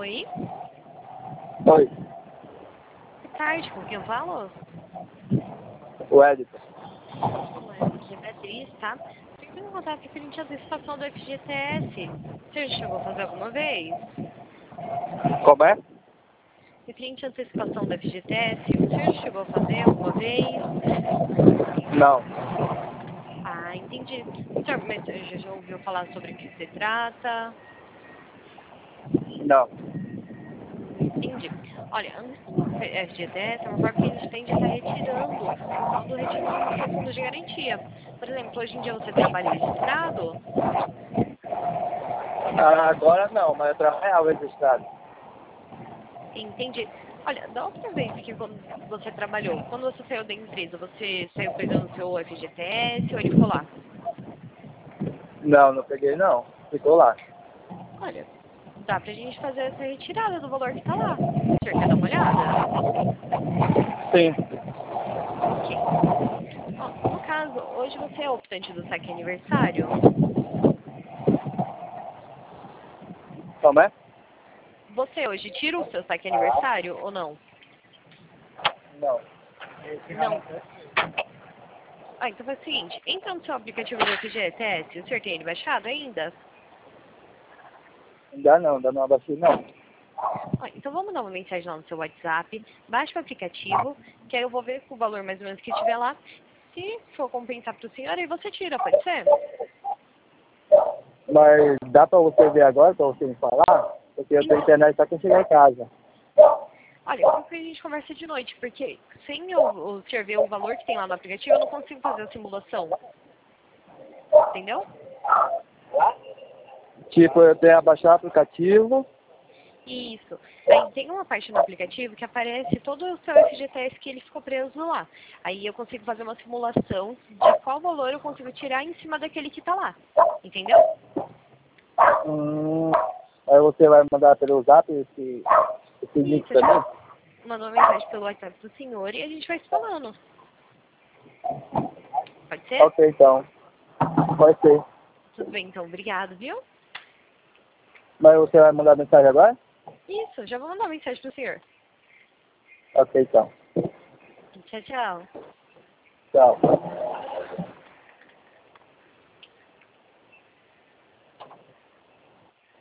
Oi? Oi, Boa tarde, com quem eu falo? o Edson. Aqui é Beatriz, tá? Estou em contato referente à antecipação do FGTS. Você já chegou a fazer alguma vez? Como é? Referente à antecipação do FGTS, você já chegou a fazer alguma vez? Não, Ah, entendi. Senhor, mas já ouviu falar sobre o que se trata? não. Entendi. Olha, a FGTS é uma forma que a gente tem de estar retirando o tal do retiro do seu fundo de garantia. Por exemplo, hoje em dia você trabalha registrado? Agora não, mas eu trabalhava registrado. Entendi. Olha, da outra vez que você trabalhou, quando você saiu da empresa, você saiu pegando o seu FGTS ou ele ficou lá? Não, não peguei não. Ficou lá. Olha, dá pra gente fazer essa retirada do valor que tá lá. O senhor quer dar uma olhada? Sim. Ok. Ó, no caso, hoje você é optante do saque aniversário? Como é? Você hoje tira o seu saque aniversário ou não? Não. Não. Ah, então faz o seguinte, entra no seu aplicativo do FGTS, o senhor tem ele baixado ainda? Ainda não abaixei não. Ó, então vamos dar uma mensagem lá no seu WhatsApp, baixa o aplicativo, que aí eu vou ver com o valor mais ou menos que tiver lá. Se for compensar para o senhor, aí você tira, pode ser? Mas dá pra você ver agora, pra você me falar? Porque eu tenho Então, internet só quando chegar em casa. olha, eu prefiro que a gente converse de noite, porque sem o senhor ver o valor que tem lá no aplicativo, eu não consigo fazer a simulação. Entendeu? Tipo, eu tenho que baixar o aplicativo. Isso. Aí tem uma parte no aplicativo que aparece todo o seu FGTS que ele ficou preso lá. Aí eu consigo fazer uma simulação de qual valor eu consigo tirar em cima daquele que está lá. Entendeu? Aí você vai mandar pelo zap esse link Isso, eu pra já mim? mandou uma mensagem pelo WhatsApp do senhor e a gente vai se falando. Pode ser? Ok, então. Pode ser. Tudo bem, então. Obrigado, viu? Mas você vai mandar mensagem agora? Isso, já vou mandar uma mensagem pro senhor. Ok, então. Tchau, tchau. Tchau.